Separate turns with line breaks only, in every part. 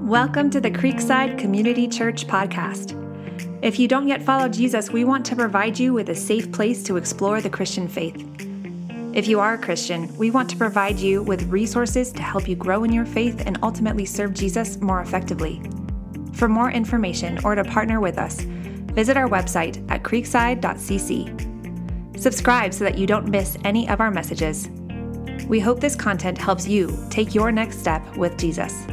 Welcome to the Creekside Community Church podcast. If you don't yet follow Jesus, we want to provide you with a safe place to explore the Christian faith. If you are a Christian, we want to provide you with resources to help you grow in your faith and ultimately serve Jesus more effectively. For more information or to partner with us, visit our website at creekside.cc. Subscribe so that you don't miss any of our messages. We hope this content helps you take your next step with Jesus.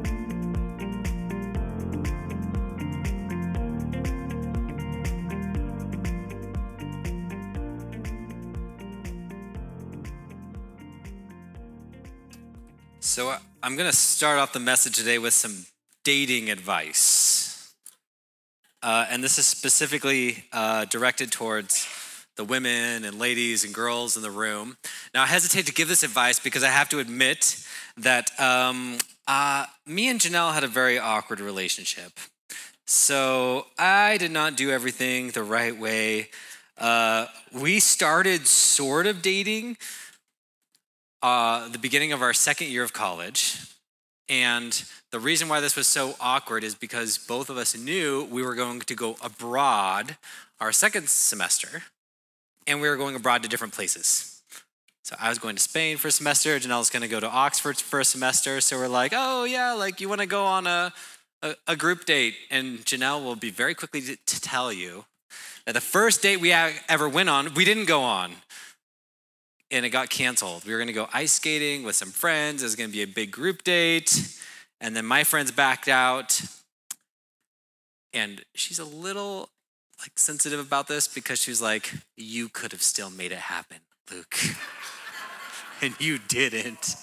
So I'm going to start off the message today with some dating advice. And this is specifically directed towards the women and ladies and girls in the room. Now, I hesitate to give this advice because I have to admit that me and Janelle had a very awkward relationship. So I did not do everything the right way. We started sort of dating the beginning of our second year of college. And the reason why this was so awkward is because both of us knew we were going to go abroad our second semester, and we were going abroad to different places. So I was going to Spain for a semester, Janelle was going to go to Oxford for a semester, so we're like, oh yeah, like you want to go on a group date. And Janelle will be very quickly to tell you that the first date we ever went on, we didn't go on. And it got canceled. We were gonna go ice skating with some friends. It was gonna be a big group date. And then my friends backed out. And she's a little sensitive about this because she's like, you could have still made it happen, Luke. And you didn't.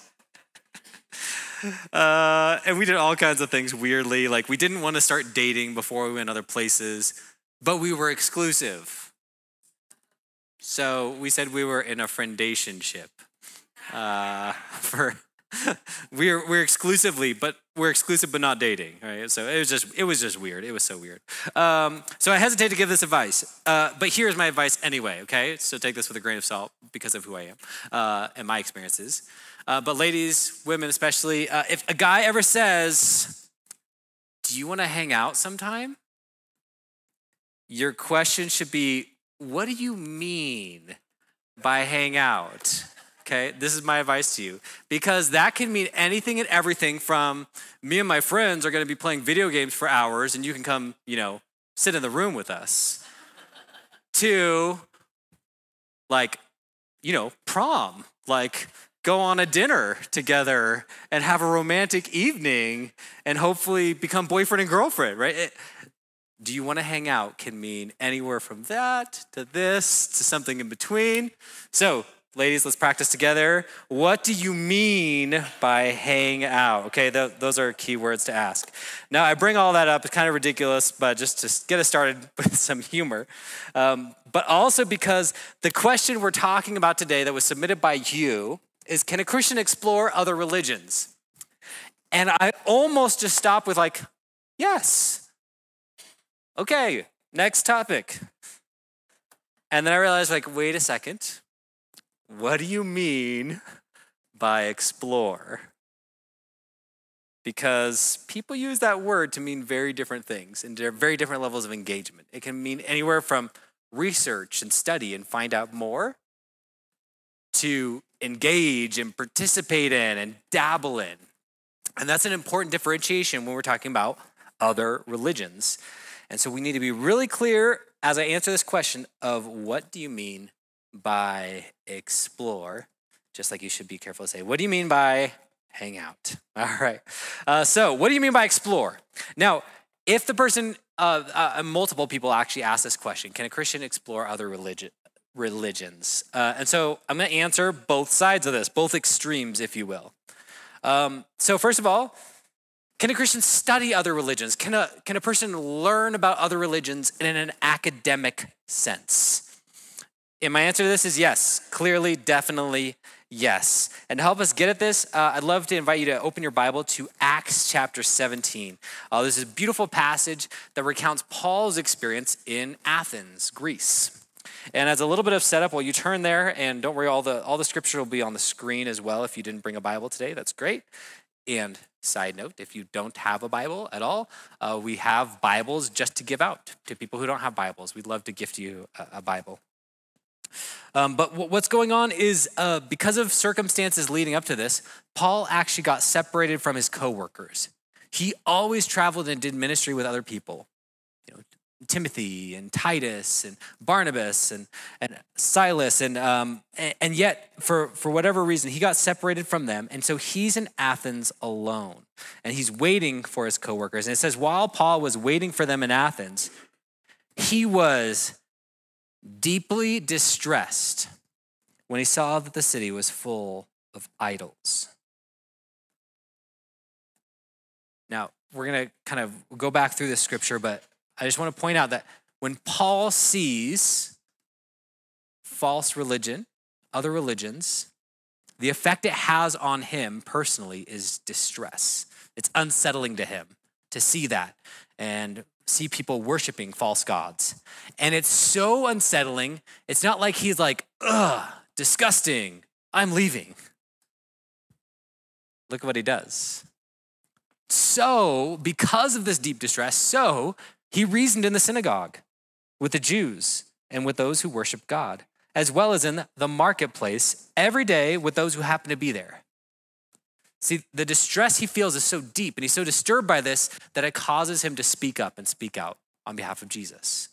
And we did all kinds of things weirdly. Like we didn't want to start dating before we went other places, but we were exclusive. So we said we were in a friendationship. We're exclusive but not dating, right? So it was just weird. It was so weird. So I hesitate to give this advice, but here's my advice anyway. Okay, so take this with a grain of salt because of who I am and my experiences. But ladies, women especially, if a guy ever says, "Do you want to hang out sometime?" Your question should be, what do you mean by hang out? Okay, this is my advice to you. Because that can mean anything and everything from me and my friends are gonna be playing video games for hours and you can come, sit in the room with us. To prom, go on a dinner together and have a romantic evening and hopefully become boyfriend and girlfriend, right? Do you want to hang out can mean anywhere from that to this to something in between. So, ladies, let's practice together. What do you mean by hang out? Okay, those are key words to ask. Now, I bring all that up. It's kind of ridiculous, but just to get us started with some humor. But also because the question we're talking about today that was submitted by you is, can a Christian explore other religions? And I almost just stopped with yes. Okay, next topic. And then I realized, wait a second. What do you mean by explore? Because people use that word to mean very different things and very different levels of engagement. It can mean anywhere from research and study and find out more to engage and participate in and dabble in. And that's an important differentiation when we're talking about other religions. And so we need to be really clear as I answer this question of what do you mean by explore? Just like you should be careful to say, what do you mean by hang out? All right. So what do you mean by explore? Now, if the person, multiple people actually ask this question, can a Christian explore other religions? And so I'm going to answer both sides of this, both extremes, if you will. So first of all, can a Christian study other religions? Can a person learn about other religions in an academic sense? And my answer to this is yes. Clearly, definitely yes. And to help us get at this, I'd love to invite you to open your Bible to Acts chapter 17. This is a beautiful passage that recounts Paul's experience in Athens, Greece. And as a little bit of setup, while you turn there, and don't worry, all the scripture will be on the screen as well if you didn't bring a Bible today, that's great. And side note, if you don't have a Bible at all, we have Bibles just to give out to people who don't have Bibles. We'd love to gift you a Bible. But what's going on is because of circumstances leading up to this, Paul actually got separated from his coworkers. He always traveled and did ministry with other people. Timothy and Titus and Barnabas and Silas and yet for whatever reason he got separated from them, and so he's in Athens alone and he's waiting for his coworkers. And it says while Paul was waiting for them in Athens, he was deeply distressed when he saw that the city was full of idols. Now we're gonna kind of go back through this scripture, but I just want to point out that when Paul sees false religion, other religions, the effect it has on him personally is distress. It's unsettling to him to see that and see people worshiping false gods. And it's so unsettling, it's not like he's like, ugh, disgusting, I'm leaving. Look at what he does. So, because of this deep distress, he reasoned in the synagogue with the Jews and with those who worship God, as well as in the marketplace every day with those who happen to be there. See, the distress he feels is so deep and he's so disturbed by this that it causes him to speak up and speak out on behalf of Jesus.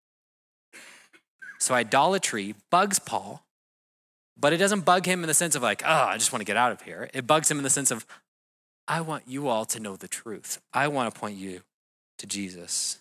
So idolatry bugs Paul, but it doesn't bug him in the sense of like, oh, I just want to get out of here. It bugs him in the sense of, I want you all to know the truth. I want to point you to Jesus.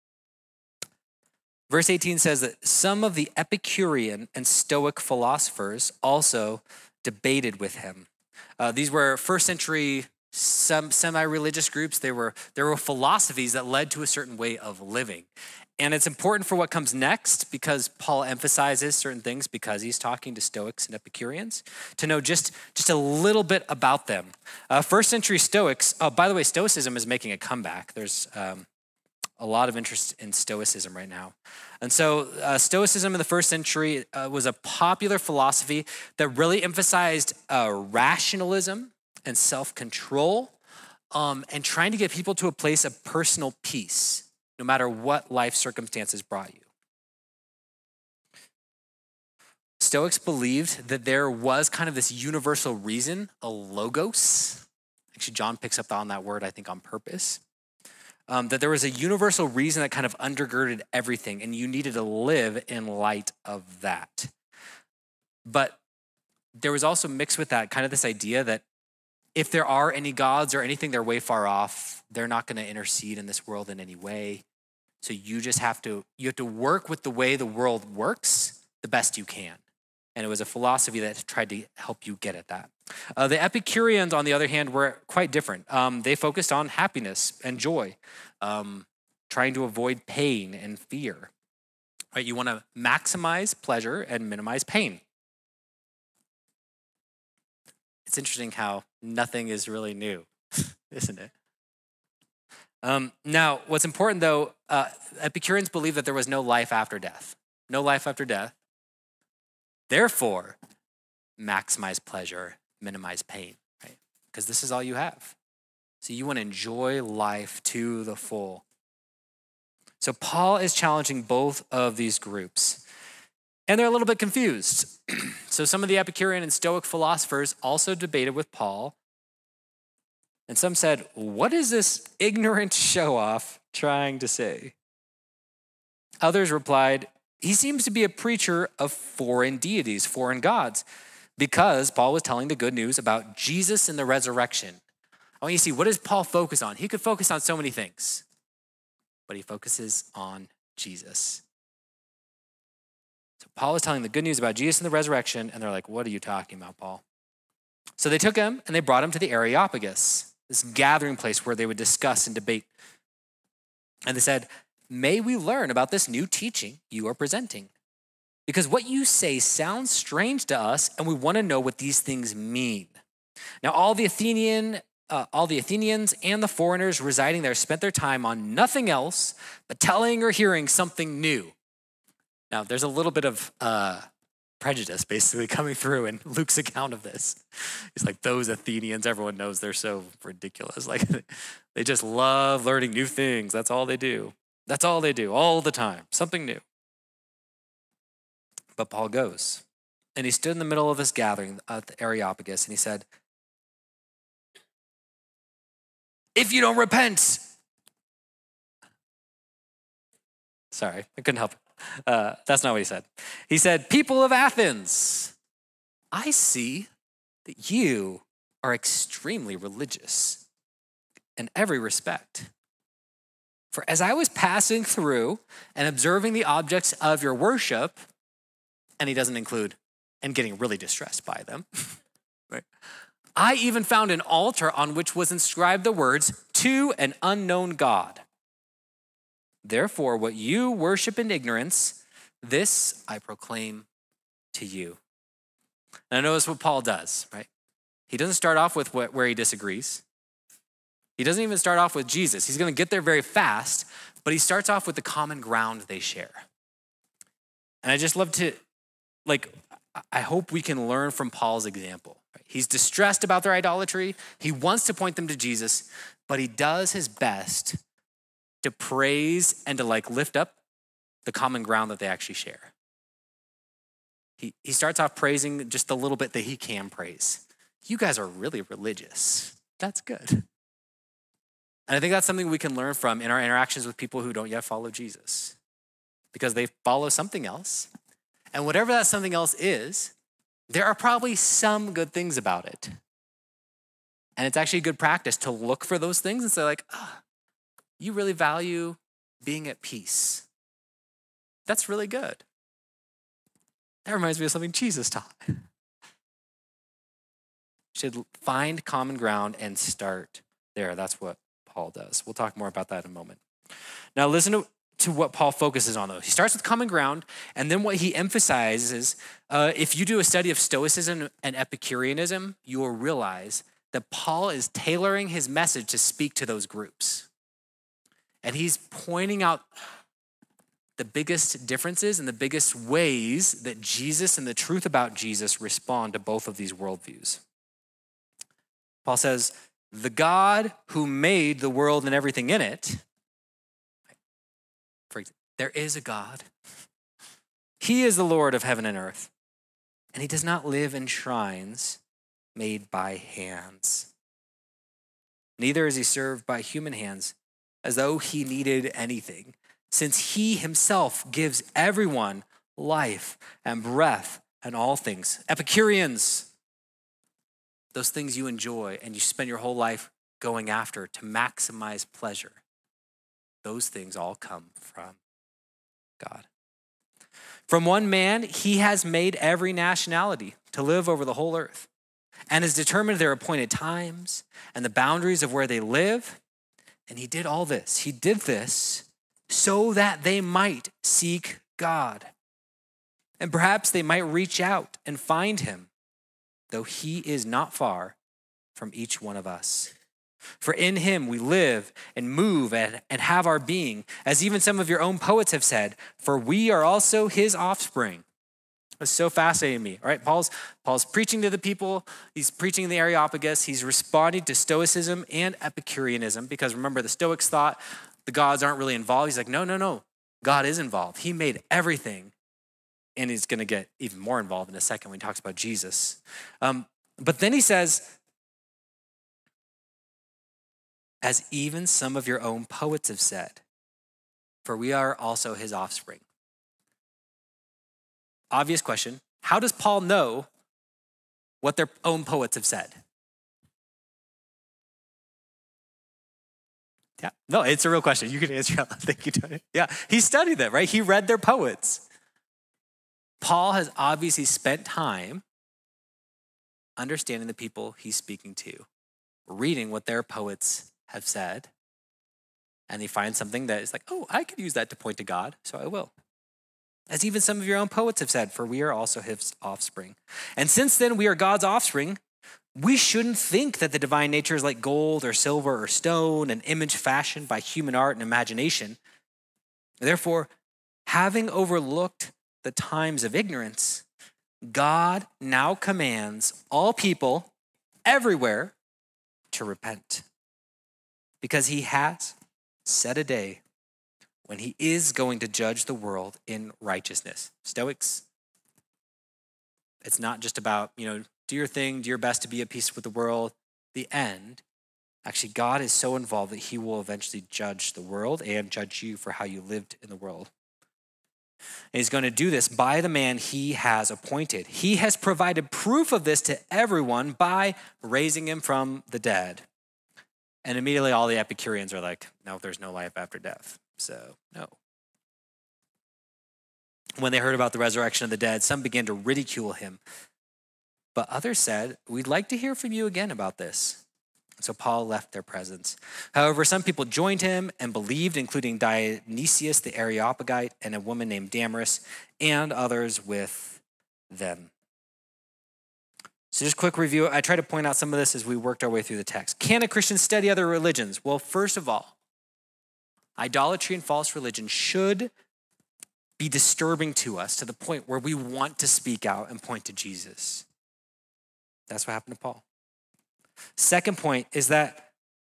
Verse 18 says that some of the Epicurean and Stoic philosophers also debated with him. These were first century semi-religious groups. There were philosophies that led to a certain way of living. And it's important for what comes next because Paul emphasizes certain things because he's talking to Stoics and Epicureans to know just a little bit about them. First century Stoics, by the way, Stoicism is making a comeback. There's a lot of interest in Stoicism right now. And so Stoicism in the first century was a popular philosophy that really emphasized rationalism and self-control and trying to get people to a place of personal peace, no matter what life circumstances brought you. Stoics believed that there was kind of this universal reason, a logos. Actually, John picks up on that word, I think, on purpose. That there was a universal reason that kind of undergirded everything, and you needed to live in light of that. But there was also mixed with that kind of this idea that if there are any gods or anything, they're way far off. They're not going to intercede in this world in any way. So you have to work with the way the world works the best you can. And it was a philosophy that tried to help you get at that. The Epicureans, on the other hand, were quite different. They focused on happiness and joy, trying to avoid pain and fear. Right? You want to maximize pleasure and minimize pain. It's interesting how nothing is really new, isn't it? Now, what's important though, Epicureans believed that there was no life after death. No life after death. Therefore, maximize pleasure, minimize pain, right? Because this is all you have. So you want to enjoy life to the full. So Paul is challenging both of these groups. And they're a little bit confused. So some of the Epicurean and Stoic philosophers also debated with Paul. And some said, what is this ignorant show-off trying to say? Others replied, he seems to be a preacher of foreign deities, foreign gods, because Paul was telling the good news about Jesus and the resurrection. I want you to see, what does Paul focus on? He could focus on so many things, but he focuses on Jesus. So Paul is telling the good news about Jesus and the resurrection, and they're like, what are you talking about, Paul? So they took him and they brought him to the Areopagus, this gathering place where they would discuss and debate. And they said, may we learn about this new teaching you are presenting? Because what you say sounds strange to us, and we want to know what these things mean. Now, all the Athenians and the foreigners residing there spent their time on nothing else but telling or hearing something new. Now, there's a little bit of prejudice basically coming through in Luke's account of this. He's like, those Athenians, everyone knows they're so ridiculous. Like they just love learning new things. That's all they do. That's all they do all the time, something new. But Paul goes, and he stood in the middle of this gathering at the Areopagus, and he said, if you don't repent, sorry, I couldn't help it. That's not what he said. He said, people of Athens, I see that you are extremely religious in every respect. For as I was passing through and observing the objects of your worship, and he doesn't include, and getting really distressed by them, right? I even found an altar on which was inscribed the words, to an unknown God. Therefore, what you worship in ignorance, this I proclaim to you. Now notice what Paul does, right? He doesn't start off with where he disagrees. He doesn't even start off with Jesus. He's going to get there very fast, but he starts off with the common ground they share. And I just love to, I hope we can learn from Paul's example. Right? He's distressed about their idolatry. He wants to point them to Jesus, but he does his best to praise and to lift up the common ground that they actually share. He starts off praising just the little bit that he can praise. You guys are really religious. That's good. And I think that's something we can learn from in our interactions with people who don't yet follow Jesus, because they follow something else. And whatever that something else is, there are probably some good things about it. And it's actually good practice to look for those things and say you really value being at peace. That's really good. That reminds me of something Jesus taught. You should find common ground and start there. That's what Paul does. We'll talk more about that in a moment. Now listen to what Paul focuses on though. He starts with common ground, and then what he emphasizes, if you do a study of Stoicism and Epicureanism, you will realize that Paul is tailoring his message to speak to those groups. And he's pointing out the biggest differences and the biggest ways that Jesus and the truth about Jesus respond to both of these worldviews. Paul says, the God who made the world and everything in it, there is a God. He is the Lord of heaven and earth, and he does not live in shrines made by hands. Neither is he served by human hands, as though he needed anything, since he himself gives everyone life and breath and all things. Epicureans, those things you enjoy and you spend your whole life going after to maximize pleasure, those things all come from God. From one man, he has made every nationality to live over the whole earth and has determined their appointed times and the boundaries of where they live. And he did all this. He did this so that they might seek God. And perhaps they might reach out and find him, though he is not far from each one of us. For in him we live and move and have our being, as even some of your own poets have said, for we are also his offspring. It's so fascinating to me. All right, Paul's preaching to the people. He's preaching in the Areopagus. He's responding to Stoicism and Epicureanism, because remember, the Stoics thought the gods aren't really involved. He's like, no. God is involved. He made everything. And he's going to get even more involved in a second when he talks about Jesus. But then he says, as even some of your own poets have said, for we are also his offspring. Obvious question. How does Paul know what their own poets have said? Yeah, no, it's a real question. You can answer it. Thank you, Tony. Yeah, he studied them, right? He read their poets. Paul has obviously spent time understanding the people he's speaking to, reading what their poets have said, and he finds something that is like, oh, I could use that to point to God, so I will. As even some of your own poets have said, for we are also his offspring. And since then we are God's offspring, we shouldn't think that the divine nature is like gold or silver or stone, an image fashioned by human art and imagination. Therefore, having overlooked the times of ignorance, God now commands all people everywhere to repent, because he has set a day when he is going to judge the world in righteousness. Stoics, it's not just about, do your thing, do your best to be at peace with the world. The end, actually, God is so involved that he will eventually judge the world and judge you for how you lived in the world. And he's going to do this by the man he has appointed. He has provided proof of this to everyone by raising him from the dead. And immediately all the Epicureans are like, no, there's no life after death. So, no. When they heard about the resurrection of the dead, some began to ridicule him. But others said, we'd like to hear from you again about this. So Paul left their presence. However, some people joined him and believed, including Dionysius the Areopagite and a woman named Damaris, and others with them. So just a quick review. I tried to point out some of this as we worked our way through the text. Can a Christian study other religions? Well, first of all, idolatry and false religion should be disturbing to us to the point where we want to speak out and point to Jesus. That's what happened to Paul. Second point is that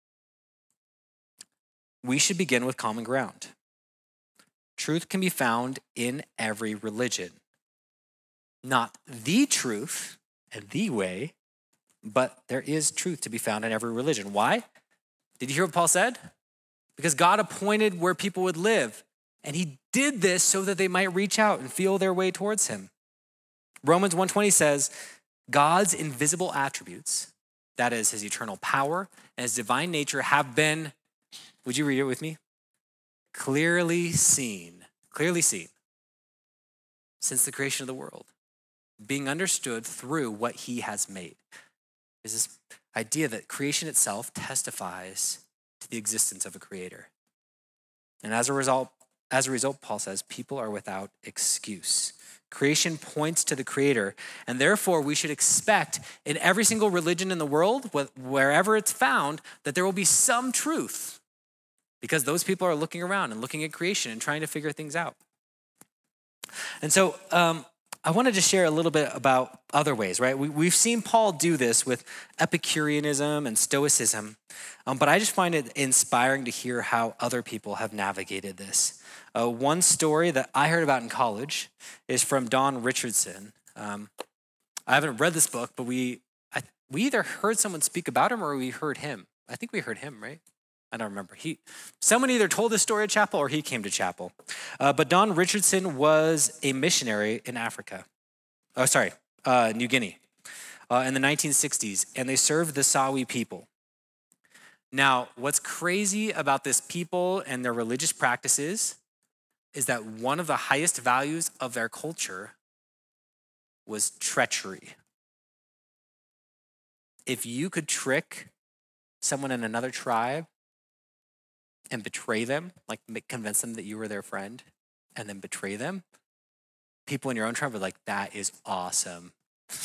we should begin with common ground. Truth can be found in every religion. Not the truth and the way, but there is truth to be found in every religion. Why? Did you hear what Paul said? Because God appointed where people would live, and he did this so that they might reach out and feel their way towards him. Romans 1:20 says, God's invisible attributes, that is his eternal power and his divine nature, have been, would you read it with me? Clearly seen since the creation of the world, being understood through what he has made. There's this idea that creation itself testifies to the existence of a creator. And as a result, Paul says, people are without excuse. Creation points to the creator, and therefore we should expect in every single religion in the world, wherever it's found, that there will be some truth, because those people are looking around and looking at creation and trying to figure things out. And so I wanted to share a little bit about other ways, right? We've seen Paul do this with Epicureanism and Stoicism, but I just find it inspiring to hear how other people have navigated this. One story that I heard about in college is from Don Richardson. I haven't read this book, but we either heard someone speak about him or we heard him. I think we heard him, right? I don't remember. Someone either told this story at chapel or he came to chapel. But Don Richardson was a missionary in Africa. New Guinea, in the 1960s, and they served the Sawi people. Now, what's crazy about this people and their religious practices is that one of the highest values of their culture was treachery. If you could trick someone in another tribe and betray them, like convince them that you were their friend and then betray them, people in your own tribe were like, that is awesome.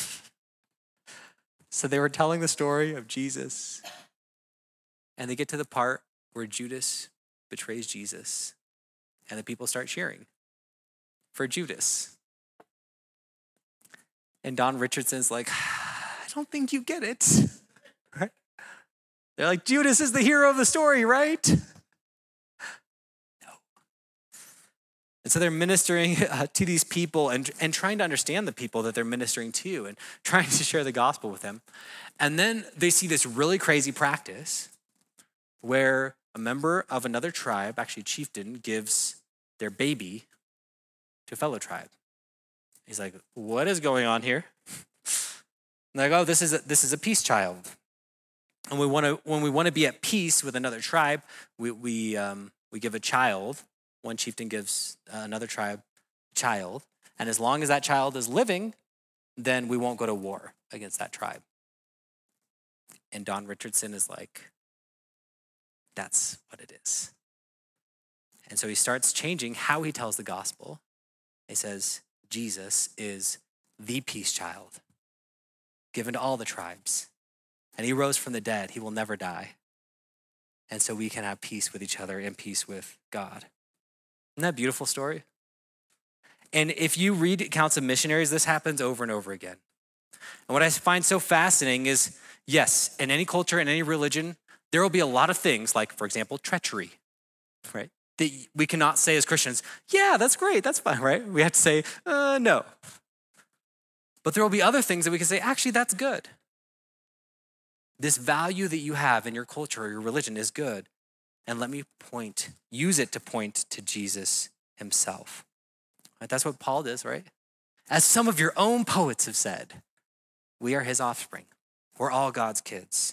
So they were telling the story of Jesus, and they get to the part where Judas betrays Jesus, and the people start cheering for Judas. And Don Richardson's like, I don't think you get it. Right? They're like, Judas is the hero of the story, right? No. And so they're ministering to these people and trying to understand the people that they're ministering to and trying to share the gospel with them. And then they see this really crazy practice where a member of another tribe, actually a chieftain, gives their baby to a fellow tribe. He's like, what is going on here? And they're like, oh, this is a peace child. And when we want to be at peace with another tribe, we give a child. One chieftain gives another tribe a child. And as long as that child is living, then we won't go to war against that tribe. And Don Richardson is like, that's what it is. And so he starts changing how he tells the gospel. He says, Jesus is the peace child, given to all the tribes. And he rose from the dead. He will never die. And so we can have peace with each other and peace with God. Isn't that a beautiful story? And if you read accounts of missionaries, this happens over and over again. And what I find so fascinating is, yes, in any culture, in any religion, there will be a lot of things like, for example, treachery, right? That we cannot say as Christians, yeah, that's great, that's fine, right? We have to say, no. But there will be other things that we can say, actually, that's good. This value that you have in your culture or your religion is good. And let me use it to point to Jesus himself. Right? That's what Paul does, right? As some of your own poets have said, we are his offspring. We're all God's kids.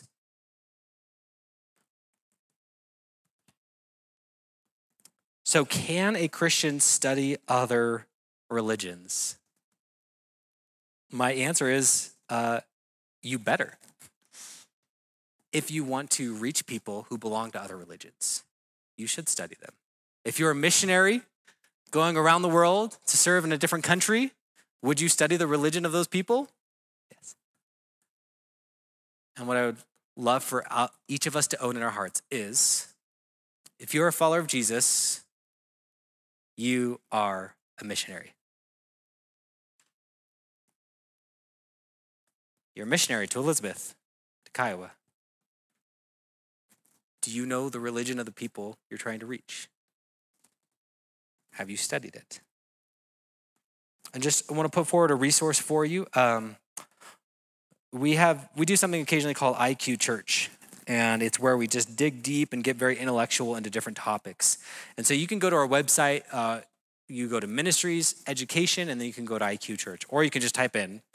So can a Christian study other religions? My answer is, you better. If you want to reach people who belong to other religions, you should study them. If you're a missionary going around the world to serve in a different country, would you study the religion of those people? Yes. And what I would love for each of us to own in our hearts is, if you're a follower of Jesus, you are a missionary. You're a missionary to Elizabeth, to Kiowa. Do you know the religion of the people you're trying to reach? Have you studied it? And I want to put forward a resource for you. We do something occasionally called IQ Church, and it's where we just dig deep and get very intellectual into different topics. And so you can go to our website, you go to ministries, education, and then you can go to IQ Church, or you can just type in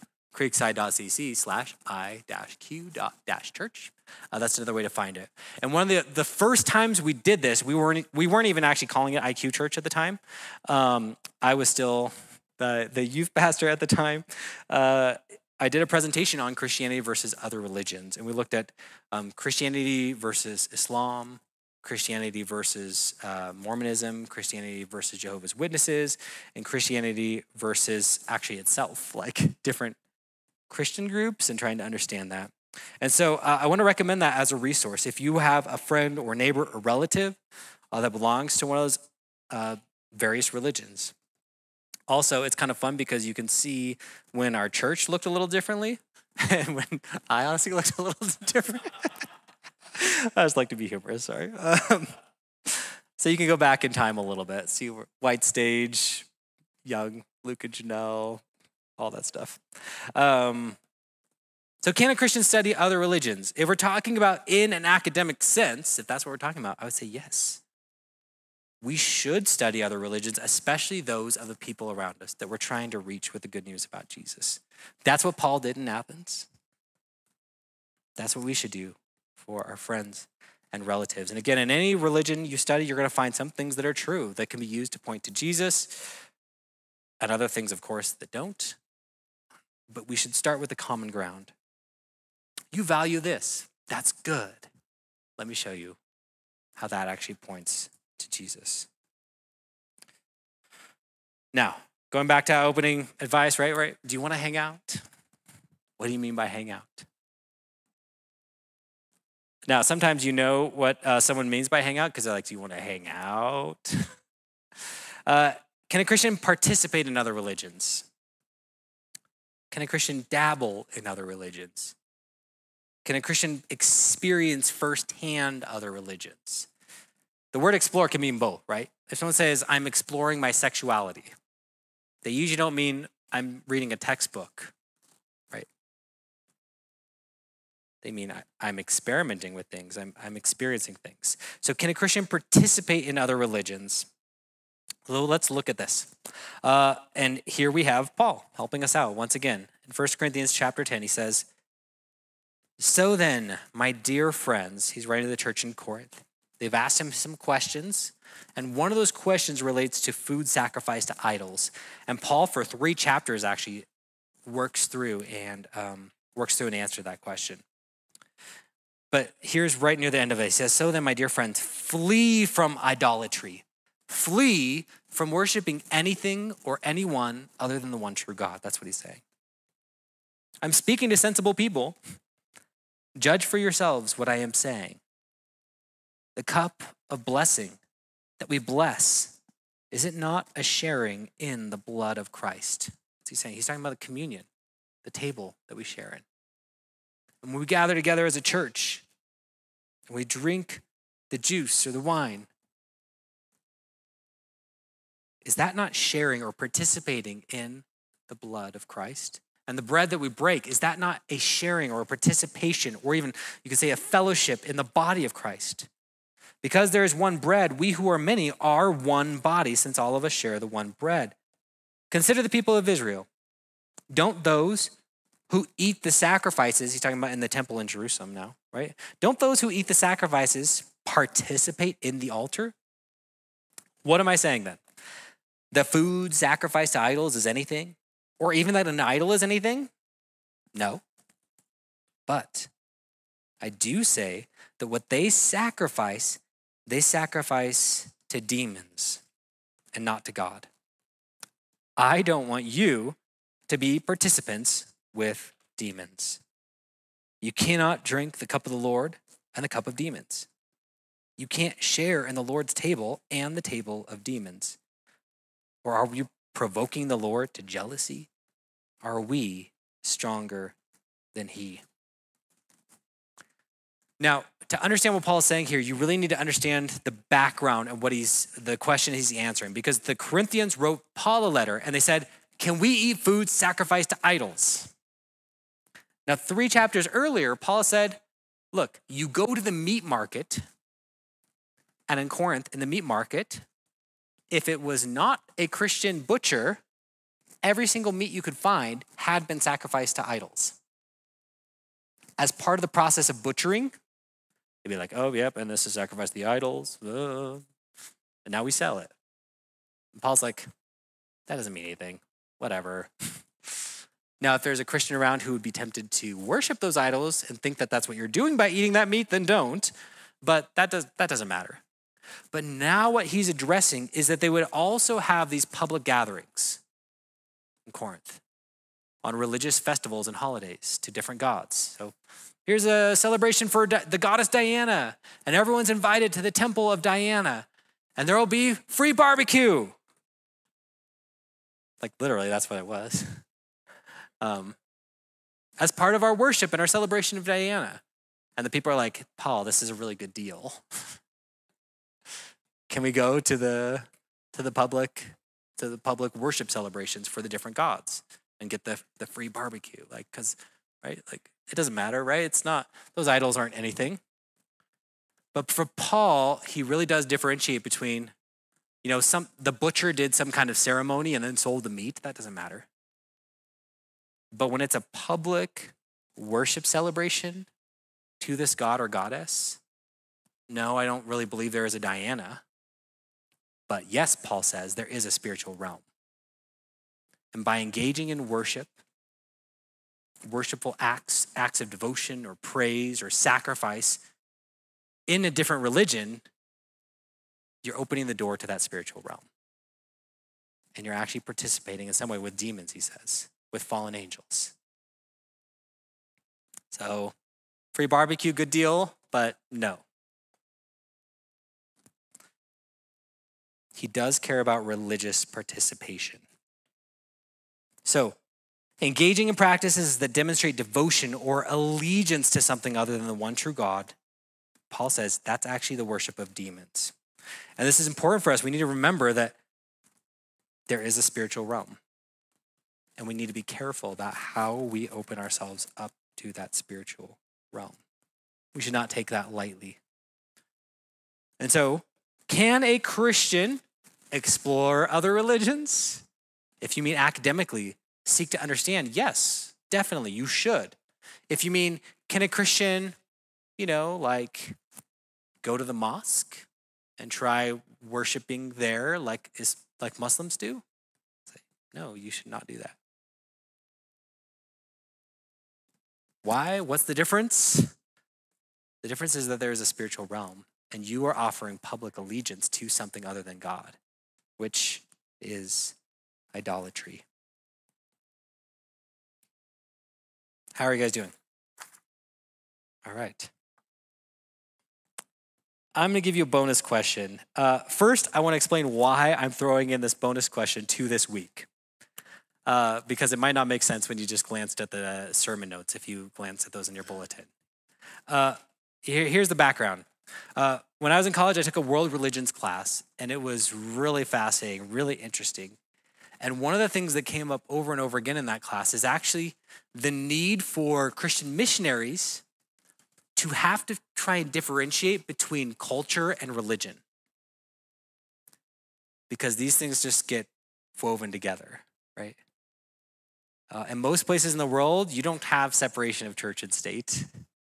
creekside.cc/i-q-church. That's another way to find it. And one of the first times we did this, we weren't even actually calling it IQ Church at the time. I was still the youth pastor at the time. I did a presentation on Christianity versus other religions, and we looked at Christianity versus Islam, Christianity versus Mormonism, Christianity versus Jehovah's Witnesses, and Christianity versus actually itself, like different Christian groups, and trying to understand that. And so I want to recommend that as a resource. If you have a friend or neighbor or relative that belongs to one of those various religions. Also, it's kind of fun because you can see when our church looked a little differently and when I honestly looked a little different. I just like to be humorous, sorry. So you can go back in time a little bit, see White Stage, young Luke and Janelle, all that stuff. So can a Christian study other religions? If we're talking about in an academic sense, if that's what we're talking about, I would say yes. We should study other religions, especially those of the people around us that we're trying to reach with the good news about Jesus. That's what Paul did in Athens. That's what we should do for our friends and relatives. And again, in any religion you study, you're going to find some things that are true that can be used to point to Jesus, and other things, of course, that don't. But we should start with the common ground. You value this. That's good. Let me show you how that actually points to Jesus. Now, going back to our opening advice, right? Do you want to hang out? What do you mean by hang out? Now, sometimes you know what someone means by hang out because they're like, do you want to hang out? Can a Christian participate in other religions? Can a Christian dabble in other religions? Can a Christian experience firsthand other religions? The word explore can mean both, right? If someone says, I'm exploring my sexuality, they usually don't mean I'm reading a textbook, right? They mean I'm experimenting with things, I'm experiencing things. So can a Christian participate in other religions? Well, let's look at this. And here we have Paul helping us out once again. In 1 Corinthians chapter 10, he says, so then, my dear friends, he's writing to the church in Corinth. They've asked him some questions, and one of those questions relates to food sacrificed to idols. And Paul, for 3 chapters, actually works through an answer to that question. But here's right near the end of it. He says, so then, my dear friends, flee from idolatry. Flee from worshiping anything or anyone other than the one true God. That's what he's saying. I'm speaking to sensible people. Judge for yourselves what I am saying. The cup of blessing that we bless, Is it not a sharing in the blood of Christ? What's he saying? He's talking about the communion, the table that we share in. And when we gather together as a church and we drink the juice or the wine, is that not sharing or participating in the blood of Christ? And the bread that we break, is that not a sharing or a participation, or even you could say a fellowship in the body of Christ? Because there is one bread, we who are many are one body, since all of us share the one bread. Consider the people of Israel. Don't those who eat the sacrifices, he's talking about in the temple in Jerusalem now, right? Don't those who eat the sacrifices participate in the altar? What am I saying then? The food sacrificed to idols is anything? Or even that an idol is anything? No. But I do say that what they sacrifice to demons and not to God. I don't want you to be participants with demons. You cannot drink the cup of the Lord and the cup of demons. You can't share in the Lord's table and the table of demons. Or are you provoking the Lord to jealousy? Are we stronger than he? Now, to understand what Paul is saying here, you really need to understand the background and the question he's answering. Because the Corinthians wrote Paul a letter and they said, can we eat food sacrificed to idols? Now, 3 chapters earlier, Paul said, look, you go to the meat market, and in Corinth, in the meat market, if it was not a Christian butcher, every single meat you could find had been sacrificed to idols. As part of the process of butchering, they'd be like, oh, yep, and this is sacrificed to the idols. And now we sell it. And Paul's like, that doesn't mean anything. Whatever. Now, if there's a Christian around who would be tempted to worship those idols and think that that's what you're doing by eating that meat, then don't. But that doesn't matter. But now what he's addressing is that they would also have these public gatherings in Corinth on religious festivals and holidays to different gods. So here's a celebration for the goddess Diana, and everyone's invited to the temple of Diana, and there will be free barbecue. Like literally, that's what it was. As part of our worship and our celebration of Diana. And the people are like, Paul, this is a really good deal. Can we go to the public worship celebrations for the different gods and get the free barbecue? Like, because, right? Like, it doesn't matter, right? It's not, those idols aren't anything. But for Paul, he really does differentiate between, the butcher did some kind of ceremony and then sold the meat. That doesn't matter. But when it's a public worship celebration to this god or goddess, no, I don't really believe there is a Diana. But yes, Paul says there is a spiritual realm. And by engaging in worshipful acts of devotion or praise or sacrifice in a different religion, you're opening the door to that spiritual realm. And you're actually participating in some way with demons, he says, with fallen angels. So, free barbecue, good deal, but no. He does care about religious participation. So, engaging in practices that demonstrate devotion or allegiance to something other than the one true God, Paul says that's actually the worship of demons. And this is important for us. We need to remember that there is a spiritual realm. And we need to be careful about how we open ourselves up to that spiritual realm. We should not take that lightly. And so, can a Christian explore other religions? If you mean academically, seek to understand, yes, definitely, you should. If you mean, can a Christian, go to the mosque and try worshiping there like Muslims do? No, you should not do that. Why? What's the difference? The difference is that there is a spiritual realm, and you are offering public allegiance to something other than God, which is idolatry. How are you guys doing? All right. I'm going to give you a bonus question. First, I want to explain why I'm throwing in this bonus question to this week. Because it might not make sense when you just glanced at the sermon notes, if you glanced at those in your bulletin. Here's the background. When I was in college, I took a world religions class, and it was really fascinating, really interesting. And one of the things that came up over and over again in that class is actually the need for Christian missionaries to have to try and differentiate between culture and religion. Because these things just get woven together, right? In most places in the world, you don't have separation of church and state.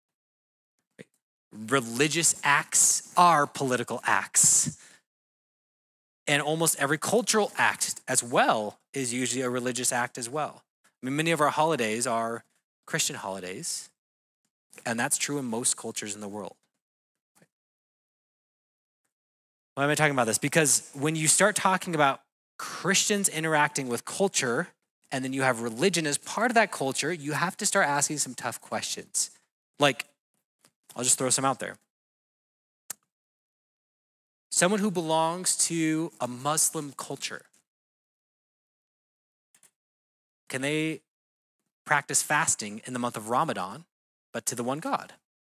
Religious acts are political acts. And almost every cultural act as well is usually a religious act as well. I mean, many of our holidays are Christian holidays, and that's true in most cultures in the world. Why am I talking about this? Because when you start talking about Christians interacting with culture, and then you have religion as part of that culture, you have to start asking some tough questions. Like, I'll just throw some out there. Someone who belongs to a Muslim culture, can they practice fasting in the month of Ramadan, but to the one God?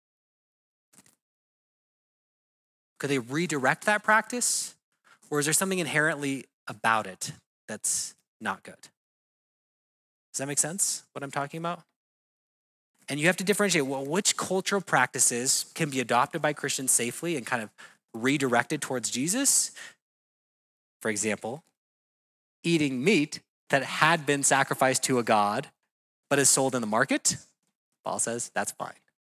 Could they redirect that practice? Or is there something inherently about it that's not good? Does that make sense, what I'm talking about? And you have to differentiate, well, which cultural practices can be adopted by Christians safely and kind of redirected towards Jesus? For example, eating meat that had been sacrificed to a god but is sold in the market, Paul says that's fine.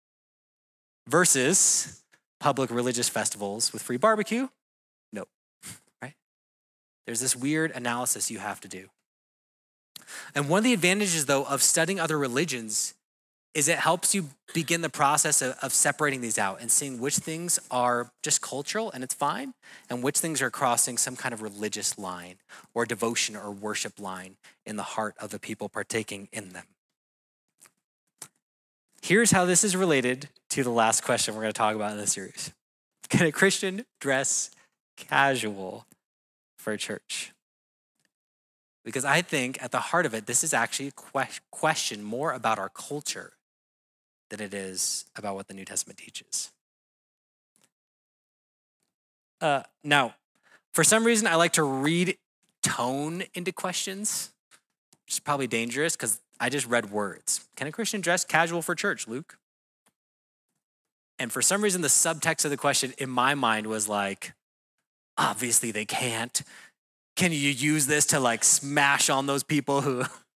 Versus public religious festivals with free barbecue, no, right? There's this weird analysis you have to do. And one of the advantages, though, of studying other religions is it helps you begin the process of separating these out and seeing which things are just cultural and it's fine, and which things are crossing some kind of religious line or devotion or worship line in the heart of the people partaking in them. Here's how this is related to the last question we're going to talk about in this series. Can a Christian dress casual for church? Because I think at the heart of it, this is actually a question more about our culture than it is about what the New Testament teaches. Now, for some reason, I like to read tone into questions, which is probably dangerous because I just read words. Can a Christian dress casual for church, Luke? And for some reason, the subtext of the question in my mind was like, obviously they can't. Can you use this to like smash on those people who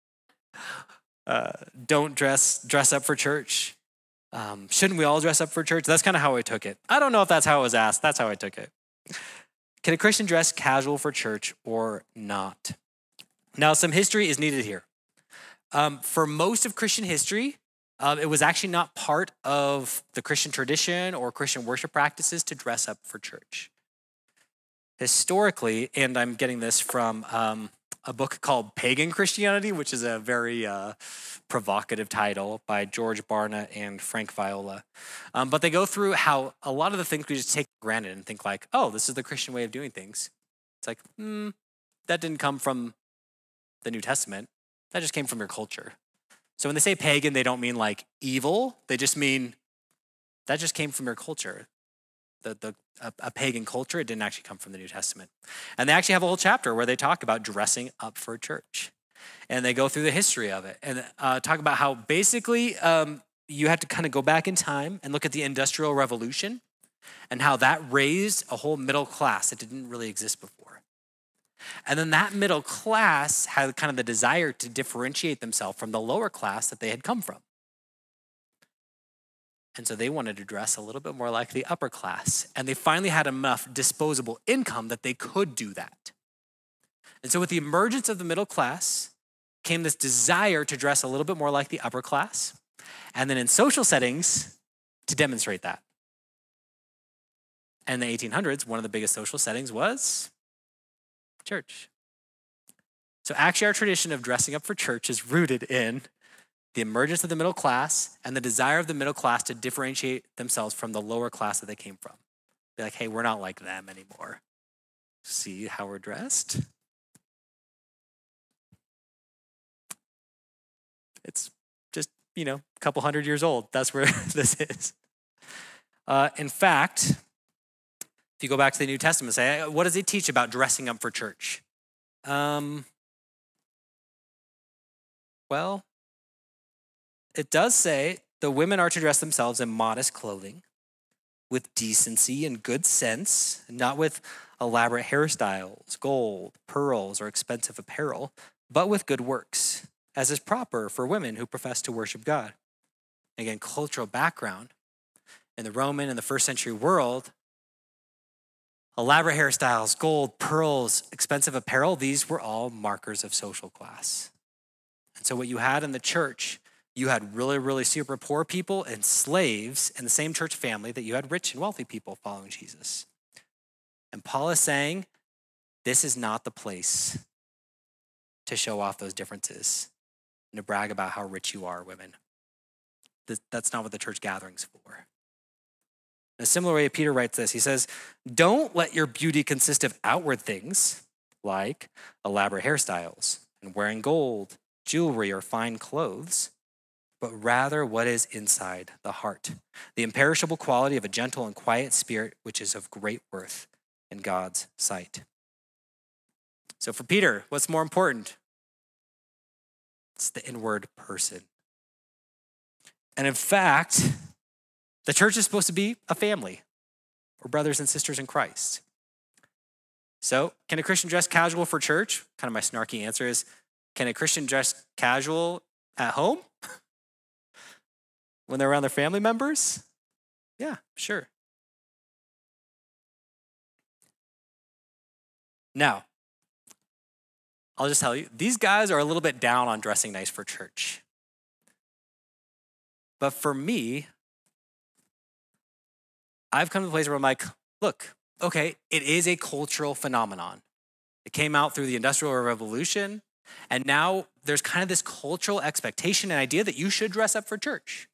don't dress up for church? Shouldn't we all dress up for church? That's kind of how I took it. I don't know if that's how it was asked. That's how I took it. Can a Christian dress casual for church or not? Now, some history is needed here. For most of Christian history, it was actually not part of the Christian tradition or Christian worship practices to dress up for church. Historically, and I'm getting this from a book called Pagan Christianity, which is a very provocative title by George Barna and Frank Viola. But they go through how a lot of the things we just take for granted and think like, oh, this is the Christian way of doing things. It's like, that didn't come from the New Testament. That just came from your culture. So when they say pagan, they don't mean like evil. They just mean that just came from your culture. A pagan culture, it didn't actually come from the New Testament. And they actually have a whole chapter where they talk about dressing up for church. And they go through the history of it and talk about how basically you have to kind of go back in time and look at the Industrial Revolution and how that raised a whole middle class that didn't really exist before. And then that middle class had kind of the desire to differentiate themselves from the lower class that they had come from. And so they wanted to dress a little bit more like the upper class. And they finally had enough disposable income that they could do that. And so with the emergence of the middle class came this desire to dress a little bit more like the upper class. And then in social settings, to demonstrate that. And in the 1800s, one of the biggest social settings was church. So actually our tradition of dressing up for church is rooted in the emergence of the middle class and the desire of the middle class to differentiate themselves from the lower class that they came from. Be like, hey, we're not like them anymore. See how we're dressed? It's just, a couple hundred years old. That's where this is. In fact, if you go back to the New Testament, say, what does it teach about dressing up for church? Well, it does say the women are to dress themselves in modest clothing, with decency and good sense, not with elaborate hairstyles, gold, pearls, or expensive apparel, but with good works, as is proper for women who profess to worship God. Again, cultural background. In the Roman and the first century world, elaborate hairstyles, gold, pearls, expensive apparel, these were all markers of social class. And so what you had in the church, you had really, really super poor people and slaves in the same church family that you had rich and wealthy people following Jesus. And Paul is saying, this is not the place to show off those differences and to brag about how rich you are, women. That's not what the church gathering's for. In a similar way, Peter writes this. He says, don't let your beauty consist of outward things like elaborate hairstyles and wearing gold, jewelry, or fine clothes, but rather what is inside the heart, the imperishable quality of a gentle and quiet spirit, which is of great worth in God's sight. So for Peter, what's more important? It's the inward person. And in fact, the church is supposed to be a family, or brothers and sisters in Christ. So, can a Christian dress casual for church? Kind of my snarky answer is, can a Christian dress casual at home? When they're around their family members? Yeah, sure. Now, I'll just tell you, these guys are a little bit down on dressing nice for church. But for me, I've come to the place where I'm like, look, okay, it is a cultural phenomenon. It came out through the Industrial Revolution, and now there's kind of this cultural expectation and idea that you should dress up for church.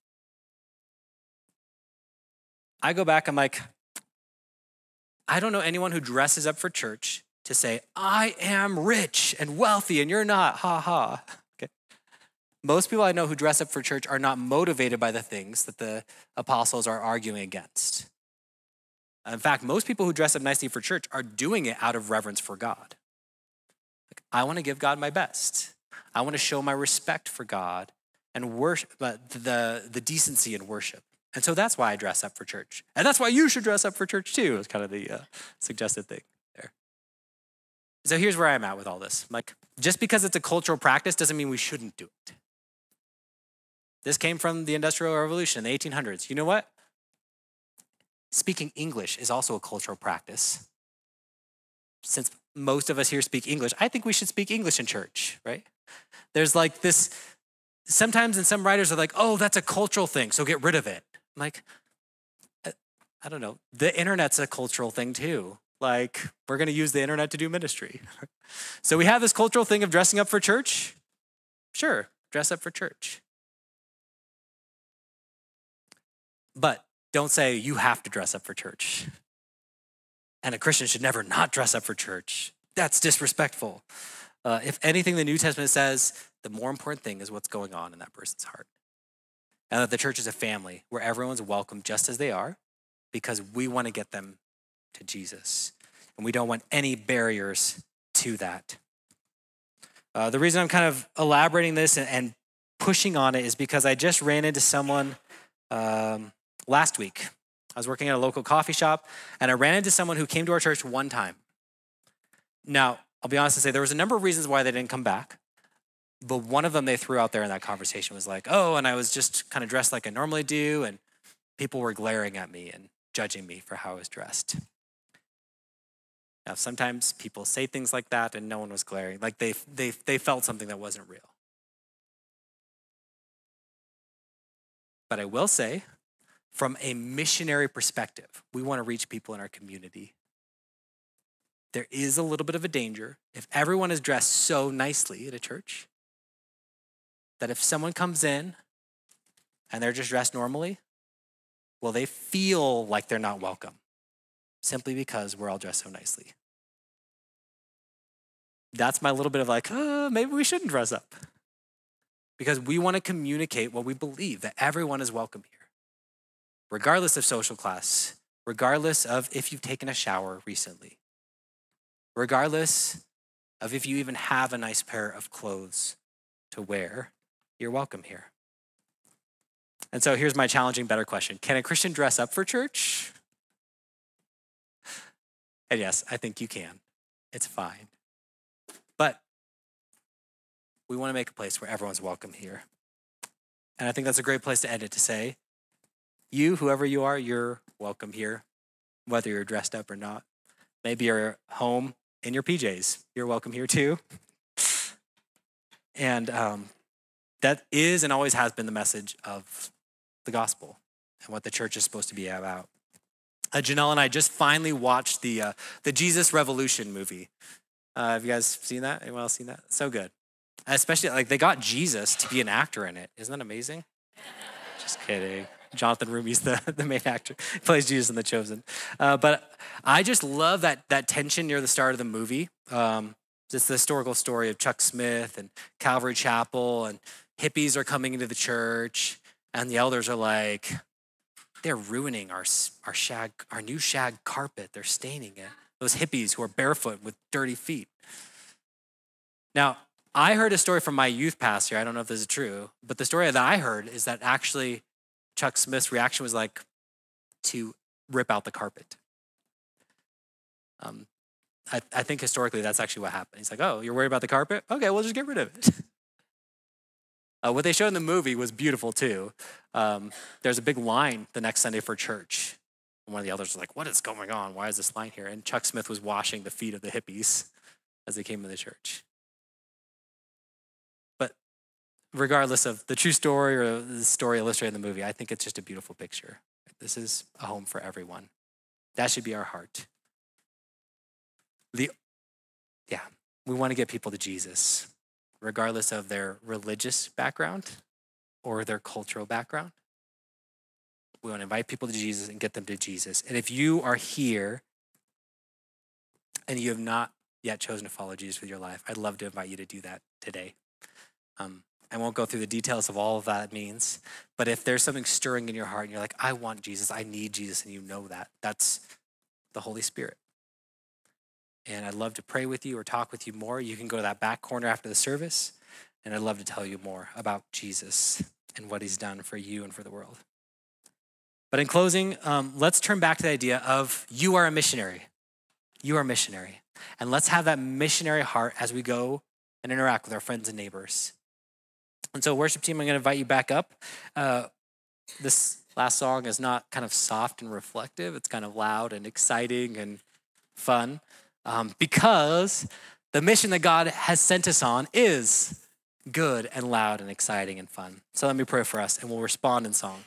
I go back, I'm like, I don't know anyone who dresses up for church to say, I am rich and wealthy and you're not, ha ha. Okay. Most people I know who dress up for church are not motivated by the things that the apostles are arguing against. In fact, most people who dress up nicely for church are doing it out of reverence for God. Like, I want to give God my best. I want to show my respect for God and worship, the decency in worship. And so that's why I dress up for church. And that's why you should dress up for church too, is kind of the suggested thing there. So here's where I'm at with all this. Like, just because it's a cultural practice doesn't mean we shouldn't do it. This came from the Industrial Revolution in the 1800s. You know what? Speaking English is also a cultural practice. Since most of us here speak English, I think we should speak English in church, right? There's like this, sometimes in some writers are like, oh, that's a cultural thing, so get rid of it. I'm like, I don't know. The internet's a cultural thing too. Like, we're going to use the internet to do ministry. So we have this cultural thing of dressing up for church. Sure, dress up for church. But don't say you have to dress up for church. And a Christian should never not dress up for church. That's disrespectful. If anything, the New Testament says the more important thing is what's going on in that person's heart. And that the church is a family where everyone's welcome just as they are, because we want to get them to Jesus. And we don't want any barriers to that. The reason I'm kind of elaborating this and pushing on it is because I just ran into someone last week. I was working at a local coffee shop, and I ran into someone who came to our church one time. Now, I'll be honest and say there was a number of reasons why they didn't come back. But one of them they threw out there in that conversation was like, oh, and I was just kind of dressed like I normally do, and people were glaring at me and judging me for how I was dressed. Now, sometimes people say things like that and no one was glaring. Like they felt something that wasn't real. But I will say, from a missionary perspective, we want to reach people in our community. There is a little bit of a danger if everyone is dressed so nicely at a church that if someone comes in and they're just dressed normally, well, they feel like they're not welcome. simply because we're all dressed so nicely. That's my little bit of like, maybe we shouldn't dress up. Because we want to communicate what we believe, that everyone is welcome here, regardless of social class, regardless of if you've taken a shower recently, regardless of if you even have a nice pair of clothes to wear, you're welcome here. And so here's my challenging, better question. Can a Christian dress up for church? And yes, I think you can. It's fine. But we want to make a place where everyone's welcome here. And I think that's a great place to end it, to say, you, whoever you are, you're welcome here, whether you're dressed up or not. Maybe you're home in your PJs. You're welcome here too. And that is and always has been the message of the gospel and what the church is supposed to be about. Janelle and I just finally watched the Jesus Revolution movie. Have you guys seen that? Anyone else seen that? So good. Especially, like, they got Jesus to be an actor in it. Isn't that amazing? Just kidding. Jonathan Rumy's the main actor. He plays Jesus in The Chosen. But I just love that tension near the start of the movie. It's the historical story of Chuck Smith and Calvary Chapel, and hippies are coming into the church, and the elders are like, they're ruining our new shag carpet. They're staining it. Those hippies who are barefoot with dirty feet. Now, I heard a story from my youth pastor. I don't know if this is true, but the story that I heard is that actually Chuck Smith's reaction was like to rip out the carpet. I think historically that's actually what happened. He's like, oh, you're worried about the carpet? Okay, we'll just get rid of it. What they showed in the movie was beautiful too. There's a big line the next Sunday for church. And one of the elders was like, what is going on? Why is this line here? And Chuck Smith was washing the feet of the hippies as they came into the church. But regardless of the true story or the story illustrated in the movie, I think it's just a beautiful picture. This is a home for everyone. That should be our heart. We want to get people to Jesus, regardless of their religious background or their cultural background. We want to invite people to Jesus and get them to Jesus. And if you are here and you have not yet chosen to follow Jesus with your life, I'd love to invite you to do that today. I won't go through the details of all of that means, but if there's something stirring in your heart and you're like, I want Jesus, I need Jesus, and you know that, that's the Holy Spirit. And I'd love to pray with you or talk with you more. You can go to that back corner after the service, and I'd love to tell you more about Jesus and what he's done for you and for the world. But in closing, let's turn back to the idea of you are a missionary. You are a missionary. And let's have that missionary heart as we go and interact with our friends and neighbors. And so worship team, I'm going to invite you back up. This last song is not kind of soft and reflective. It's kind of loud and exciting and fun. Because the mission that God has sent us on is good and loud and exciting and fun. So let me pray for us and we'll respond in song.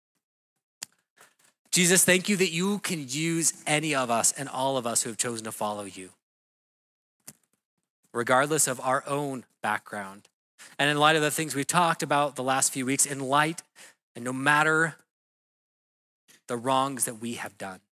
Jesus, thank you that you can use any of us and all of us who have chosen to follow you, regardless of our own background. And in light of the things we've talked about the last few weeks, in light and no matter the wrongs that we have done,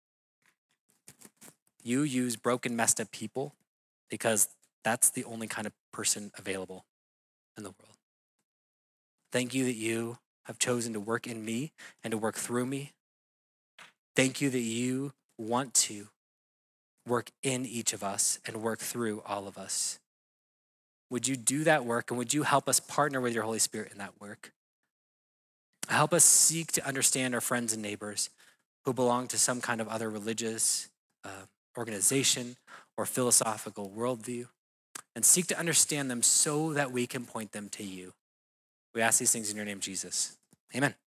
you use broken, messed up people because that's the only kind of person available in the world. Thank you that you have chosen to work in me and to work through me. Thank you that you want to work in each of us and work through all of us. Would you do that work, and would you help us partner with your Holy Spirit in that work? Help us seek to understand our friends and neighbors who belong to some kind of other religious organization or philosophical worldview, and seek to understand them so that we can point them to you. We ask these things in your name, Jesus. Amen.